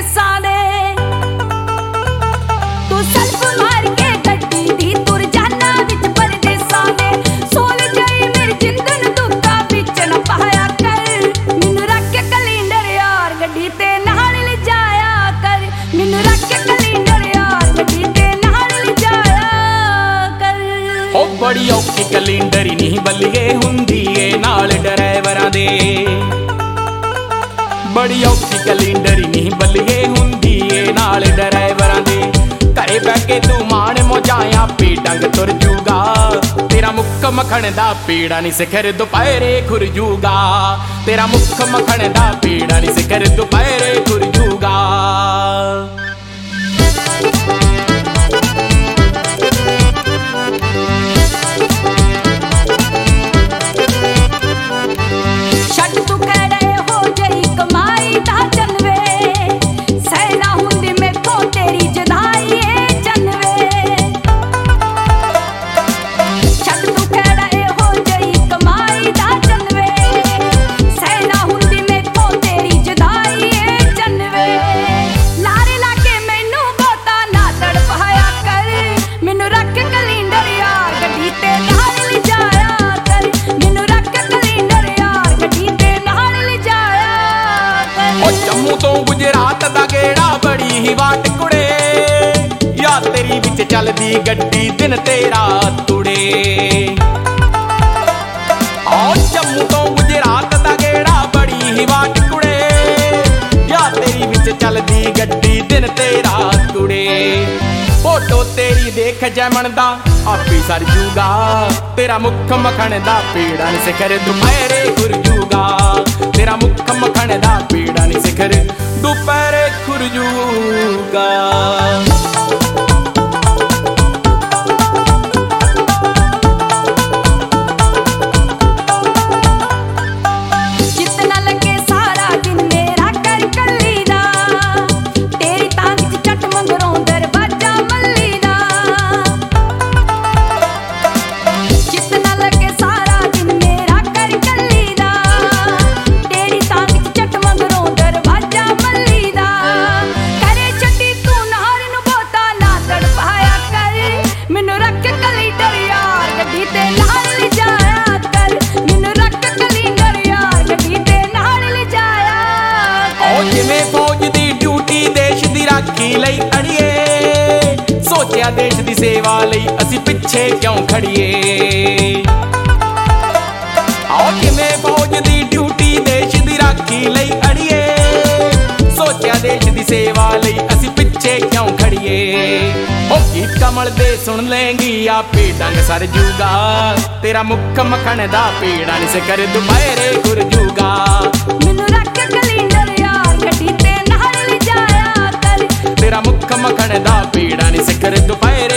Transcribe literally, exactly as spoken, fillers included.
ਦੇਸਾਂ ਦੇ। ਤੂੰ ਸਲਫ ਮਾਰ ਕੇ ਗੱਡੀ ਦੀ ਤੁਰ ਜਾਨਾ ਵਿੱਚ ਪਰਦੇਸਾਂ ਦੇ। ਸੋਲ ਜਾਈ ਮੇਰੀ ਜਿੰਦ ਨੂੰ ਦੁੱਖਾਂ ਵਿੱਚ ਨਾ ਪਾਇਆ ਕਰ। ਮੈਨੂੰ ਰੱਖ ਕੇ ਕੈਲੰਡਰ ਯਾਰ ਗੱਡੀ ਤੇ ਨਾਲ ਲਿਜਾਇਆ ਕਰ। ਮੈਨੂੰ ਰੱਖ ਕੇ ਕੈਲੰਡਰ ਯਾਰ ਗੱਡੀ ਤੇ ਨਾਲ ਲਿਜਾਇਆ ਕਰ। ਓ ਬੜੀ ਔਖੀ ਕੈਲੰਡਰ ਨਹੀਂ ਬੱਲੀਏ ਹੁੰਦੀ ਏ ਨਾਲ ਡਰਾਈਵਰਾਂ ਦੇ। ਬੜੀ ਔਖੀ ਕੈਲੰਡਰ ਨਹੀਂ ਬੱਲੀਏ ਹੁੰਦੀ ਏ ਨਾਲ ਡਰਾਈਵਰਾਂ ਦੇ। ਘਰੇ ਬਹਿ ਕੇ ਤੂੰ ਮਾਣ ਮੋਜਾਇਆ ਪੀ ਡੰਗ ਤੁਰ ਜੂਗਾ। ਤੇਰਾ ਮੁੱਖ ਮੱਖਣ ਦਾ ਪੀੜਾ ਨੀ ਸਿਖਰ ਦੁਪਹਿਰੇ ਖੁਰ ਜੂਗਾ। ਤੇਰਾ ਮੁੱਖ ਮੱਖਣ ਦਾ ਪੀੜਾ ਨੀ ਸਿਖਰ ਦੁਪਹਿਰੇ ਖੁਰ ਜੂਗਾ। ਛੱਡ ਤੂੰ ਕਿਹੜੇ ਹੋ ਜਈ ਕਮਾਈ ਦਾ ਜਨਵੇ। ਸਹਿਣਾ ਹੁੰਦੀ ਮੈਥੋਂ ਤੇਰੀ ਜਦਾਈ ਏ ਜਨਵੇ। ਛੱਡ ਤੂੰ ਕਿਹੜੇ ਹੋ ਜਈ ਕਮਾਈ ਦਾ ਜਨਵੇ। ਸਹਿਣਾ ਹੁੰਦੀ ਮੈਥੋਂ ਤੇਰੀ ਜਦਾਈ ਏ ਜਨਵੇ। ਲਾਰੇ ਲਾ ਕੇ ਮੈਨੂੰ ਬਹੁਤਾ ਨਾ ਤੜਪਾਇਆ ਕਰ। ਮੈਨੂੰ ਰੱਖ ਕੈਲੰਡਰ ਯਾਰ ਗੱਡੀ ਤੇ ਨਾਲ ਲਿਜਾਇਆ ਕਰ। ਮੈਨੂੰ ਰੱਖ ਕੈਲੰਡਰ ਯਾਰ ਗੱਡੀ ਤੇ ਨਾਲ ਲਿਜਾਇਆ ਕਰ। ਓ ਜੰਮੂ ਤੋਂ ਗੁਜਰਾਤ ਦਾ ਗੇੜਾ ਬੜੀ ਹੀ ਵਾਟ ਕੁੜੇ। ਯਾ ਤੇਰੀ ਵਿੱਚ ਚੱਲਦੀ ਗੱਡੀ ਦਿਨ ਤੇ ਰਾਤ ਤੁੜੇ। ਓ ਜੰਮੂ ਤੋਂ ਗੁਜਰਾਤ ਦਾ ਗੇੜਾ ਬੜੀ ਹੀ ਵਾਟ ਕੁੜੇ। ਯਾ ਤੇਰੀ ਵਿੱਚ ਚੱਲਦੀ ਗੱਡੀ ਦਿਨ ਤੇ ਰਾਤ ਤੁੜੇ। ਫੋਟੋ ਤੇਰੀ ਦੇਖ ਜੈਮਣ ਦਾ ਆਪੀ ਸਰ ਜੂਗਾ। ਤੇਰਾ ਮੁੱਖ ਮੱਖਣ ਦਾ ਪੀੜਾ ਨੀ ਸਿਖਰ ਦੁਪਹਿਰੇ ਖੁਰ ਜੂਗਾ। ਤੇਰਾ ਮੁੱਖ ਮੱਖਣ ਦਾ ਪੀੜਾ ਨੀ ਸਿਖਰ ਦੁਪਹਿਰੇ ਖੁਰ ਜੂਗਾ। ਜਿੱਤ ਨਾ ਲੱਗੇ ਸਾਰਾ ਦਿਨ ਮੇਰਾ ਕਰ ਕੱਲੀ ਦਾ। ਤੇਰੀ ਤਾਂ ਵਿੱਚ ਚੱਟ ਮੰਗਰੋਂ ਦਰਵਾਜ਼ਾ ਮੱਲੀ ਦਾ। ਜਿੱਤ ਨਾ ਲੱਗੇ ਸਾਰਾ ਦਿਨ ਮੇਰਾ ਕਰ ਕੱਲੀ ਦਾ। ਤੇਰੀ ਤਾਂ ਵਿੱਚ ਚੱਟ ਮੰਗਰੋਂ ਦਰਵਾਜ਼ਾ ਮੱਲੀ ਦਾ। ਕਰੇ ਛੱਡੀ ਤੂੰ ਨਾਰ ਨੂੰ ਬਹੁਤਾ ਨਾ ਤੜਪਾਇਆ ਕਰ। ਮੈਨੂੰ ਰੱਖ ਕੈਲੰਡਰ ਯਾਰ ਗੱਡੀ ਤੇ ਨਾਲ ਲਿਜਾਇਆ ਕਰ। ਮੈਨੂੰ ਰੱਖ ਕੈਲੰਡਰ ਯਾਰ ਗੱਡੀ ਤੇ ਨਾਲ ਲਿਜਾਇਆ ਓ ਕਰ। ਜਿਵੇਂ ਫੌਜ ਦੀ ਡਿਊਟੀ ਦੇਸ਼ ਦੀ ਰਾਖੀ ਲਈ ਅੜੀਏ। ਸੋਚਿਆ ਦੇਸ਼ ਦੀ ਸੇਵਾ ਲਈ ਅਸੀਂ ਪਿੱਛੇ ਕਿਉਂ ਖੜੀਏ। ਆਓ ਜਿਵੇਂ ਫੌਜ ਦੀ ਡਿਊਟੀ ਦੇਸ਼ ਦੀ ਰਾਖੀ ਲਈ ਅੜੀਏ। ਸੋਚਿਆ ਦੇਸ਼ ਦੀ ਸੇਵਾ ਲਈ ਅਸੀਂ ਪਿੱਛੇ ਕਿਉਂ ਖੜੀਏ। ਓ ਗੀਤ ਕਮਲ ਦੇ ਸੁਣ ਲੇਂਗੀ ਆਪੇ ਡੰਗ ਸਰ ਜੂਗਾ। ਤੇਰਾ ਮੁੱਖ ਮੱਖਣ ਦਾ ਪੀੜਾ ਨੀ ਸਿਖਰ ਦੁਪਹਿਰੇ ਖੁਰ ਜੂਗਾ। ਮੈਨੂੰ ਰੱਖ ਕੈਲੰਡਰ ਯਾਰ ਗੱਡੀ ਤੇ ਨਾਲ ਲਿਜਾਇਆ ਕਰ। ਤੇਰਾ ਮੁੱਖ ਮੱਖਣ ਦਾ ਪੀੜਾ ਨੀ ਸਿਖਰ ਦੁਪਹਿਰੇ